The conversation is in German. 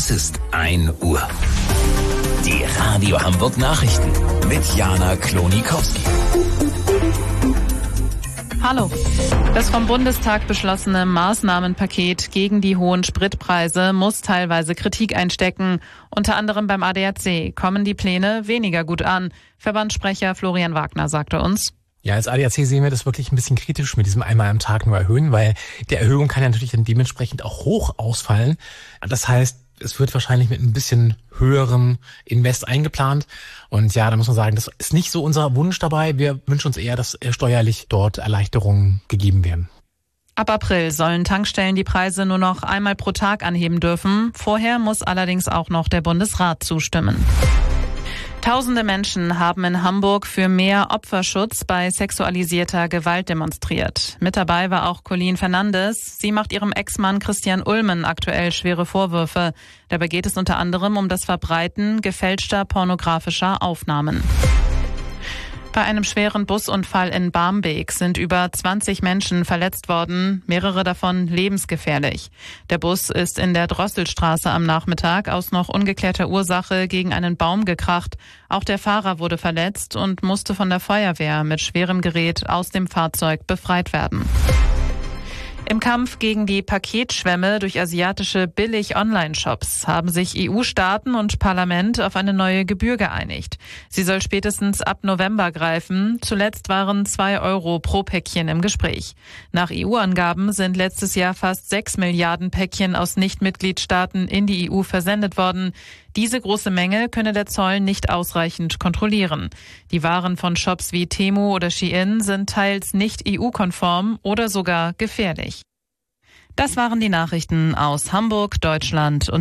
Es ist 1 Uhr. Die Radio Hamburg Nachrichten mit Jana Klonikowski. Hallo. Das vom Bundestag beschlossene Maßnahmenpaket gegen die hohen Spritpreise muss teilweise Kritik einstecken. Unter anderem beim ADAC kommen die Pläne weniger gut an. Verbandssprecher Florian Wagner sagte uns: Ja, als ADAC sehen wir das wirklich ein bisschen kritisch mit diesem einmal am Tag nur erhöhen, weil die Erhöhung kann ja natürlich dann dementsprechend auch hoch ausfallen. Das heißt, es wird wahrscheinlich mit ein bisschen höherem Invest eingeplant. Und ja, da muss man sagen, das ist nicht so unser Wunsch dabei. Wir wünschen uns eher, dass steuerlich dort Erleichterungen gegeben werden. Ab April sollen Tankstellen die Preise nur noch einmal pro Tag anheben dürfen. Vorher muss allerdings auch noch der Bundesrat zustimmen. Tausende Menschen haben in Hamburg für mehr Opferschutz bei sexualisierter Gewalt demonstriert. Mit dabei war auch Colleen Fernandes. Sie macht ihrem Ex-Mann Christian Ulmen aktuell schwere Vorwürfe. Dabei geht es unter anderem um das Verbreiten gefälschter pornografischer Aufnahmen. Bei einem schweren Busunfall in Barmbek sind über 20 Menschen verletzt worden, mehrere davon lebensgefährlich. Der Bus ist in der Drosselstraße am Nachmittag aus noch ungeklärter Ursache gegen einen Baum gekracht. Auch der Fahrer wurde verletzt und musste von der Feuerwehr mit schwerem Gerät aus dem Fahrzeug befreit werden. Im Kampf gegen die Paketschwämme durch asiatische Billig-Online-Shops haben sich EU-Staaten und Parlament auf eine neue Gebühr geeinigt. Sie soll spätestens ab November greifen. Zuletzt waren 2 Euro pro Päckchen im Gespräch. Nach EU-Angaben sind letztes Jahr fast 6 Milliarden Päckchen aus Nicht-Mitgliedstaaten in die EU versendet worden. Diese große Menge könne der Zoll nicht ausreichend kontrollieren. Die Waren von Shops wie Temu oder Shein sind teils nicht EU-konform oder sogar gefährlich. Das waren die Nachrichten aus Hamburg, Deutschland und